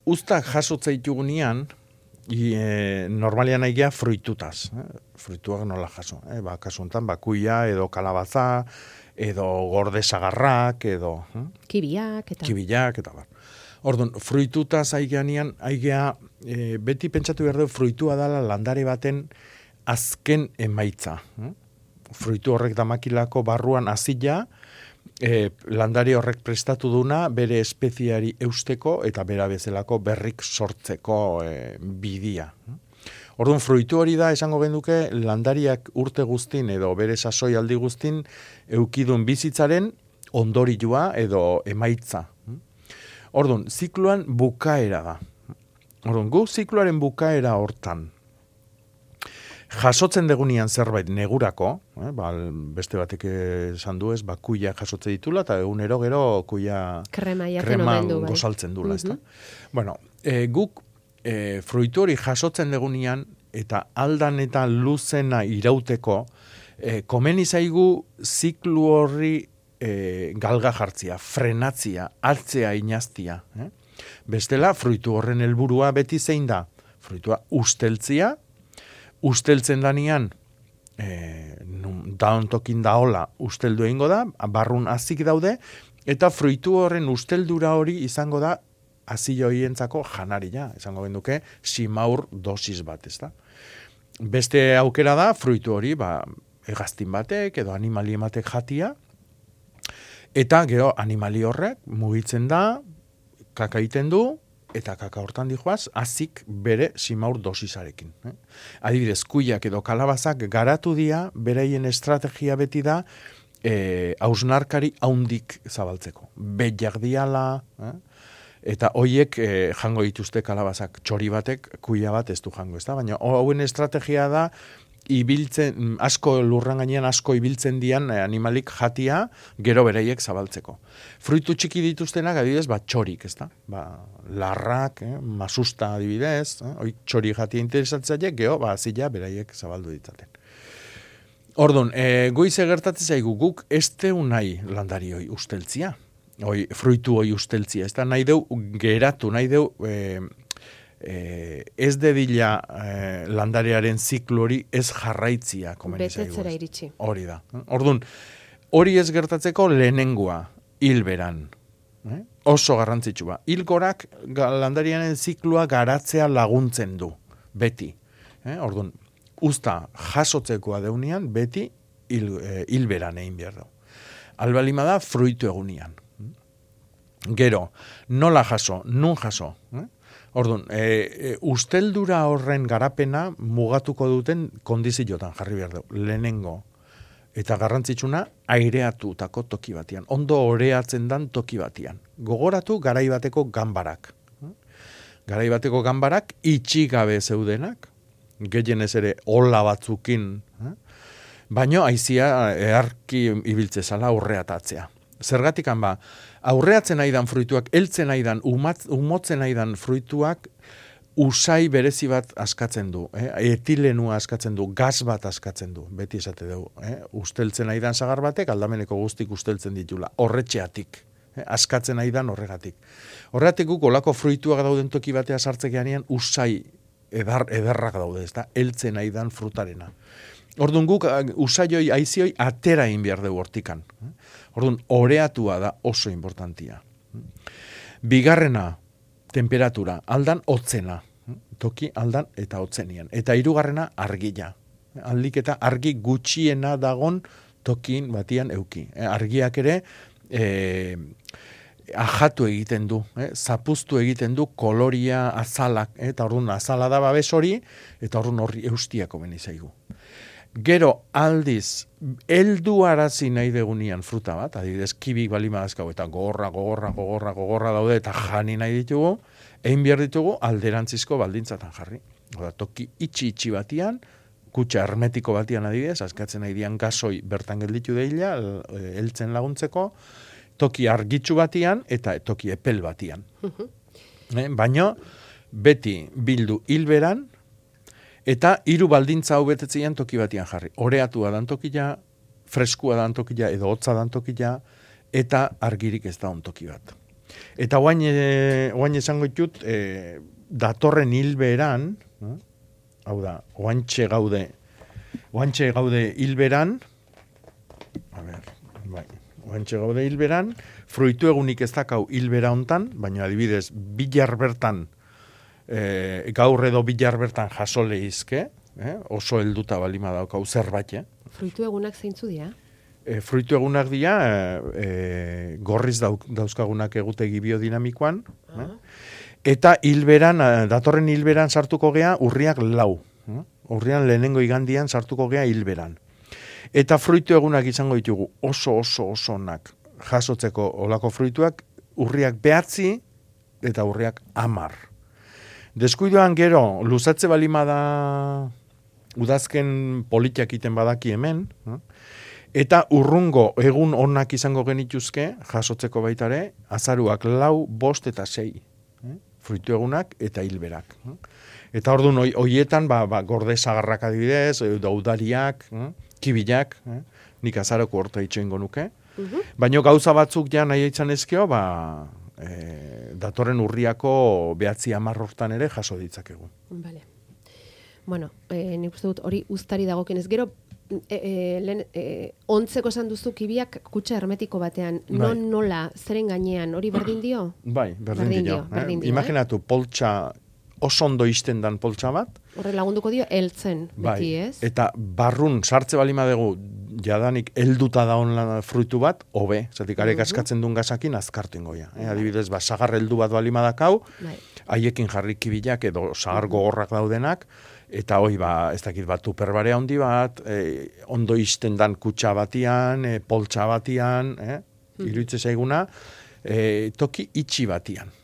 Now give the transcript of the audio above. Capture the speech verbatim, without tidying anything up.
Uztak jasotzea ditugunean, e, normalian egia fruitutaz. Eh? Fruituak nola jaso. Eh? Ba, kasu honetan, bakuia edo kalabaza, edo gorde sagarrak, edo... Eh? Kibiak eta... Kibiak eta bar. Orduan, fruitutaz aigeanian, aigea e, beti pentsatu behar du fruitua dela landare baten azken emaitza. Eh? Fruitu horrek damakilako barruan azila, e, landari horrek prestatu duna bere espeziari eusteko eta bera bezalako berrik sortzeko e, bidia. Orduan, fruitu hori da, esango genduke, landariak urte guztin edo bere sasoi aldi guztin eukidun bizitzaren ondorioa edo emaitza. Orduan, zikloan bukaera da. Orduan, gu zikloaren bukaera hortan jasotzen degunean zerbait negurako, eh, ba, beste batek esan du ez, ba, kuia jasotze ditula, eta egunero gero kuia krema, krema du, bai. gozaltzen dula. Mm-hmm. Ezta? Bueno, e, guk e, fruitu hori jasotzen degunean, eta aldan eta luzena irauteko, e, komeni zaigu ziklu horri e, galga jartzia, frenatzia, hartzea inaztia. Eh? Bestela, fruitu horren helburua beti zein da? Fruitua usteltzia, usteltzen danian, e, daun tokin daola usteldu egingo da, barrun azik daude, eta fruitu horren usteldura hori izango da azilo hientzako janaria, izango genduke, simaur dosis bat, ez da. Beste aukera da, fruitu hori, ba, egaztin batek, edo animali ematek jatia, eta gero animali horrek mugitzen da, kaka egiten du, eta kaka hortan dijoaz, azik bere simaur dosisarekin. Eh? Adibidez, kuiak edo kalabazak garatu dia, beraien estrategia beti da, e, hausnarkari haundik zabaltzeko. Behiak diala, eh? Eta hoiek e, jango dituzte kalabazak txori batek, kuia bat ez du jango, ez da? Baina hauen estrategia da, ibiltzen, asko lurran gainean asko ibiltzen dian animalik jatia gero bereiek zabaltzeko. Fruitu txiki dituztenak adibidez, ba, txorik, ez da? Ba, larrak, eh, masusta adibidez, eh, hoi txori jatia interesatzaiek, gero, ba, zila beraiek zabaldu ditzaten. Orduan, e, goize gertatzen zaigu guk este unai landari hoi usteltzia, hoi fruitu hoi usteltzia, ez da? Nahi deu geratu, nahi deu... E, Eh, ez dedila eh, landarearen ziklo hori ez jarraitzia. Betetzera iritsi. Hori da. Orduan, hori ez gertatzeko lehenengoa, hilberan. Eh? Oso garrantzitsua. Hilgorak landariaren zikloa garatzea laguntzen du. Beti. Eh? Orduan, usta jasotzekoa deunean, beti hil, eh, hilberan egin behar du. Albalima da, fruitu egunean. Gero, nola jaso, nun jaso. Eh? Orduan, e, e, usteldura horren garapena mugatuko duten kondiziotan jarri behar dugu. Lehenengo eta garrantzitsuna aireatutako toki batian. Ondo oreatzen dan toki batian. Gogoratu garai bateko ganbarak. Garai bateko ganbarak itxigabe zeudenak, gehienez ere hola batzukin, eh? Baino haizia eharki ibiltze zala aurreatatzea. Zergatikan ba, aurreatzen aidan fruituak, heltzen aidan, umotzen aidan fruituak, usai berezi bat askatzen du, eh? Etilenua askatzen du, gaz bat askatzen du, beti esate dugu. Eh? Usteltzen aidan sagar batek, aldameneko guztik usteltzen ditula, horretxeatik, eh? Askatzen aidan horregatik. Horregatik guk olako fruituak dauden toki batea sartzekeanean, usai edar, ederrak daude, ez da, heltzen aidan frutarena. Orduan guk usaioi, aizioi, atera egin behar dugu hortikan. Orduan, oreatua da oso importantia. Bigarrena, temperatura, aldan hotzena. Toki aldan eta hotzenian. Eta hirugarrena argia. Aldik eta argi gutxiena dagon tokin batian euki. Argiak ere e, ajatu egiten du, eh? Zapuztu egiten du koloria azalak. Eh? Eta orduan azala da babes hori, eta orduan horri eustiako beni zaigu. Gero aldiz, heldu arazi nahi degunian fruta bat, adibidez, kibik balima dazkau, eta gogorra, gogorra, gogorra, gogorra daude, eta jani nahi ditugu, egin behar ditugu alderantzizko baldintzatan jarri. Oda, toki itxi-itxi batian, kutxa hermetiko batian adibidez, askatzen nahi dian gasoi bertan gelditu deila, heltzen laguntzeko, toki argitsu batian, eta toki epel batian. eh, Baina, beti bildu hilberan, eta hiru baldintza hau betetzean toki batian jarri. Oreatua dan tokila, freskua dan tokila, edo hotza dan tokila, eta argirik ez da on toki bat. Eta oain, e, oain esango ditut, e, datorren hilberan, eh? hau da, oantxe gaude, oantxe gaude hilberan, a ber, bai, oantxe gaude hilberan, fruitu egunik ez dakau hilbera hontan, baina adibidez, bilar bertan, e, gaur edo bilar bertan jaso lehizke, eh? Oso helduta balima daukau zerbait, eh? Fruitu egunak zeintzu dira? E, fruitu egunak dira, e, e, gorriz dauk, dauzkagunak egutegi biodinamikoan, uh-huh. eh? Eta hilberan, datorren hilberan sartuko gea urriak lau. Eh? Urrian lehenengo igandian sartuko gea hilberan. Eta fruitu egunak izango ditugu oso oso oso onak jasotzeko olako fruituak urriak behatzi eta urriak amar. Deskuidoan gero, luzatze balima da udazken politiak iten badaki hemen, eh? Eta urrungo egun onak izango genituzke jasotzeko baitare, azaruak lau, bost eta sei. Eh? Fruitu egunak eta hilberak. Eh? Eta orduan hoietan ba, ba, gorde sagarrak adibidez, daudariak, eh? Kibilak, eh? Nik azaroko horta itxoingo nuke. Uh-huh. Baina gauza batzuk ja nahi eitzan ezkeo, ba, e, datorren urriako behatzi hamar hortan ere jaso ditzakegu. Vale. Bueno, eh, nik uste dut hori uztari dagokenez. Gero, E, e, len, e, ontzeko esan duzu kibiak kutxa hermetiko batean, non bai. Nola, zeren gainean, hori berdin dio? Bai, berdin, berdin dio. dio, eh? berdin dio Imaginatu, eh? Poltsa, oso ondo izten dan poltsa bat. Horre lagunduko dio, eltzen, bai. Beti ez? Eta barrun, sartze balima dugu, jadanik helduta da onla fruitu bat, hobe, zatik arek uh-huh. askatzen duen gazakin azkartu ingoia. Eh? Adibidez, ba, sagar heldu bat balima dakau, bai. Haiekin jarri kibilak edo sagar gogorrak daudenak, eta hoi ba, ez dakit bat tuperbarea handi bat, e, ondo izten dan kutsa batian, e, poltsa batian, eh? Hmm. Iruitze zaiguna, e, toki itxi batian.